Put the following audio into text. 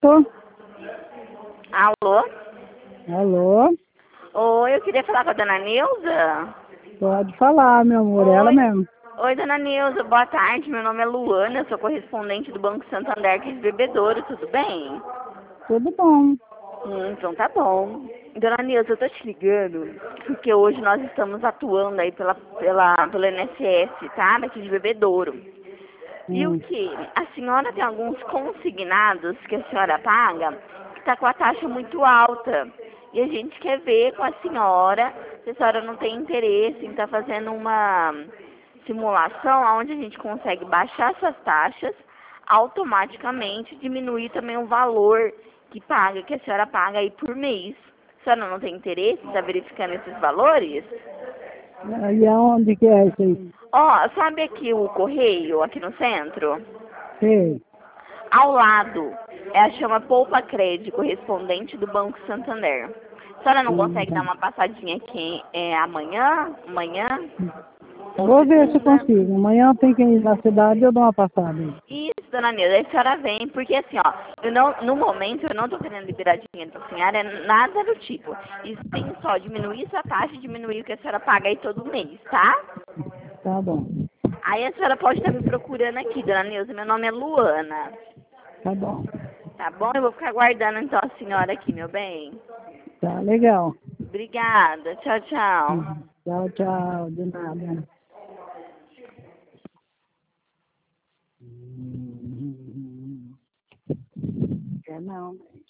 Tô. Alô? Alô? Oi, eu queria falar com a dona Nilza. Pode falar, meu amor, ela Oi. mesmo. Oi, dona Nilza, boa tarde. Meu nome é Luana, eu sou correspondente do Banco Santander aqui de Bebedouro, tudo bem? Tudo bom. Então tá bom. Dona Nilza, eu tô te ligando porque hoje nós estamos atuando aí pelo INSS, tá? Daqui de Bebedouro. E o Hum. que? A senhora tem alguns consignados que a senhora paga que está com a taxa muito alta. E a gente quer ver com a senhora se a senhora não tem interesse em estar fazendo uma simulação onde a gente consegue baixar essas taxas automaticamente, diminuir também o valor que a senhora paga aí por mês. A senhora não tem interesse em estar verificando esses valores? E aonde que é isso aí? Ó, sabe aqui o correio, aqui no centro? Sei. Ao lado, chama Poupa Crédito, correspondente do Banco Santander. A senhora não consegue Tá. dar uma passadinha aqui amanhã? Amanhã? Ou Vou ver se eu segunda? consigo. Amanhã eu tenho que ir na cidade e eu dou uma passada aí. Isso, dona Neuza, aí a senhora vem, porque assim, ó, no momento eu não tô querendo liberar dinheiro pra senhora, nada do tipo. Isso tem só diminuir essa taxa e diminuir o que a senhora paga aí todo mês, tá? Tá bom. Aí a senhora pode estar me procurando aqui, dona Neuza, meu nome é Luana. Tá bom. Tá bom? Eu vou ficar aguardando então a senhora aqui, meu bem. Tá legal. Obrigada. Tchau, tchau. Tchau, tchau. De nada. Quer não.